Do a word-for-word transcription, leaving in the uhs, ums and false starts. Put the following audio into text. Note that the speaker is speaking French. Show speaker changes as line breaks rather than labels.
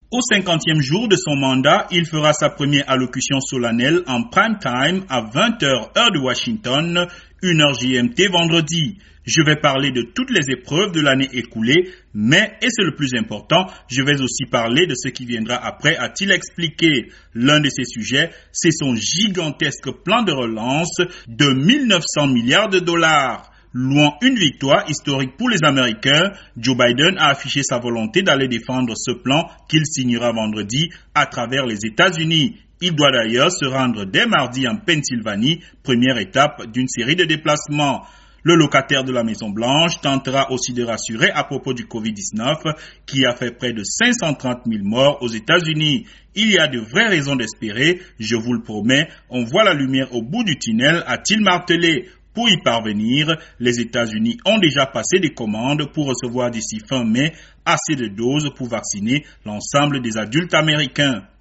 Au cinquantième jour de son mandat, il fera sa première allocution solennelle en prime time à vingt heures heure de Washington, une heure G M T vendredi. Je vais parler de toutes les épreuves de l'année écoulée, mais, et c'est le plus important, je vais aussi parler de ce qui viendra après, a-t-il expliqué. L'un de ces sujets, c'est son gigantesque plan de relance de mille neuf cents milliards de dollars. Louant une victoire historique pour les Américains, Joe Biden a affiché sa volonté d'aller défendre ce plan qu'il signera vendredi à travers les États-Unis. Il doit d'ailleurs se rendre dès mardi en Pennsylvanie, première étape d'une série de déplacements. Le locataire de la Maison-Blanche tentera aussi de rassurer à propos du covid dix-neuf qui a fait près de cinq cent trente mille morts aux États-Unis. Il y a de vraies raisons d'espérer, je vous le promets, on voit la lumière au bout du tunnel, a-t-il martelé. Pour y parvenir, les États-Unis ont déjà passé des commandes pour recevoir d'ici fin mai assez de doses pour vacciner l'ensemble des adultes américains.